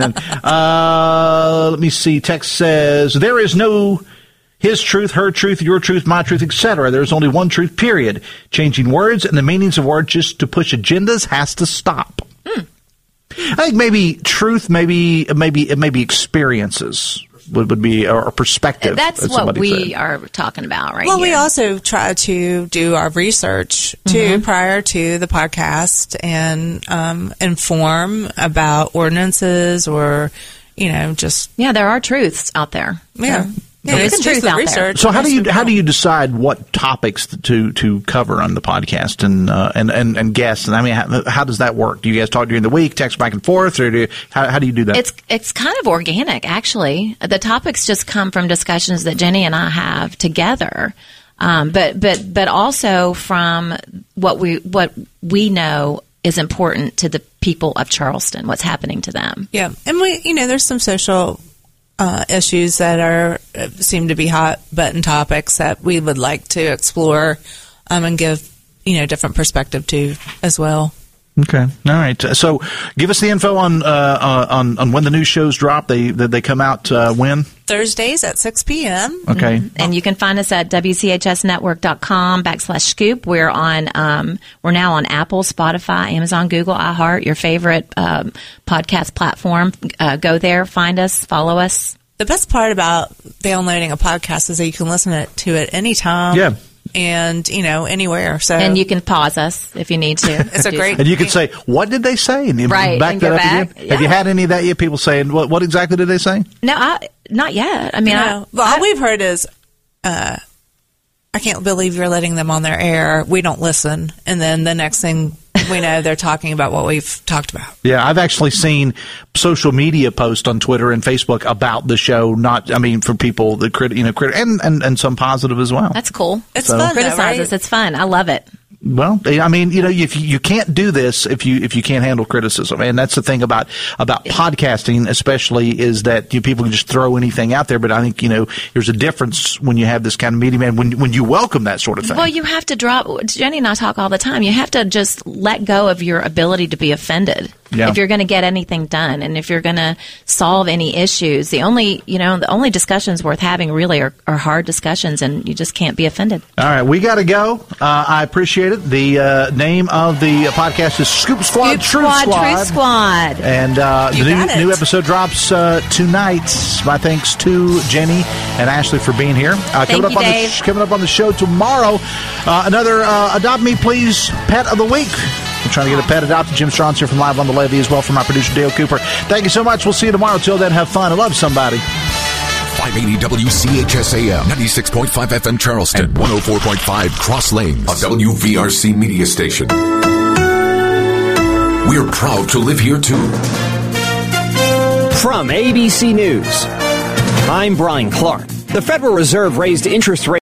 S5: Let me see. Text says, there is no his truth, her truth, your truth, my truth, etc. There's only one truth, period. Changing words and the meanings of words just to push agendas has to stop. I think maybe truth, maybe experiences would be our perspective.
S11: That's what we are talking about right
S10: here. Well,
S11: we
S10: also try to do our research, too, prior to the podcast and inform about ordinances or, just...
S11: Yeah, there are truths out there.
S10: Yeah.
S11: Yeah, there's truth out there.
S5: So how do you decide what topics to cover on the podcast and guests? And I mean, how does that work? Do you guys talk during the week, text back and forth, or how do you do that?
S11: It's kind of organic, actually. The topics just come from discussions that Jenny and I have together, but also from what we know is important to the people of Charleston, what's happening to them.
S10: Yeah, and there's some social issues that seem to be hot button topics that we would like to explore and give different perspective to as well.
S5: Okay, all right. So, give us the info on when the new shows drop. They come out when?
S10: Thursdays at 6 p.m.
S5: Okay,
S11: and you can find us at WCHSnetwork.com/scoop. We're now on Apple, Spotify, Amazon, Google, iHeart, your favorite podcast platform. Go there, find us, follow us.
S10: The best part about downloading a podcast is that you can listen to it anytime.
S5: Yeah.
S10: And, anywhere.
S11: And you can pause us if you need to.
S10: It's a great...
S5: And you can say, what did they say? And
S11: right.
S5: Back that up again.
S11: Yeah.
S5: Have you had any of that yet? People saying, what exactly did they say?
S11: No, not yet. I mean,
S10: all we've heard is, I can't believe you're letting them on their air. We don't listen. And then the next thing we know, they're talking about what we've talked about.
S5: Yeah, I've actually seen social media posts on Twitter and Facebook about the show. For people that critic, and some positive as well.
S11: That's cool.
S10: It's fun.
S11: Criticize us. It's fun. I love it.
S5: Well, if you can't do this if you can't handle criticism, and that's the thing about podcasting, especially, is that people can just throw anything out there. But I think there's a difference when you have this kind of medium and when you welcome that sort of thing.
S11: Well, you have to drop. Jenny and I talk all the time. You have to just let go of your ability to be offended. Yeah. If you're going to get anything done, and if you're going to solve any issues, the only discussions worth having really are hard discussions, and you just can't be offended.
S5: All right, we got to go. I appreciate it. The name of the podcast is Scoop Squad, Truth
S11: Squad.
S5: And the new episode drops tonight. My thanks to Jenny and Ashley for being here.
S11: Coming
S5: up on the show tomorrow, another Adopt Me Please Pet of the Week. We're trying to get a pet adopted. Jim Strong's here from Live on the Levee as well, from my producer Dale Cooper. Thank you so much. We'll see you tomorrow. Till then, have fun and love somebody.
S2: 580 WCHS AM, 96.5 FM Charleston, and 104.5 Cross Lanes, a WVRC media station. We're proud to live here too.
S21: From ABC News, I'm Brian Clark. The Federal Reserve raised interest rates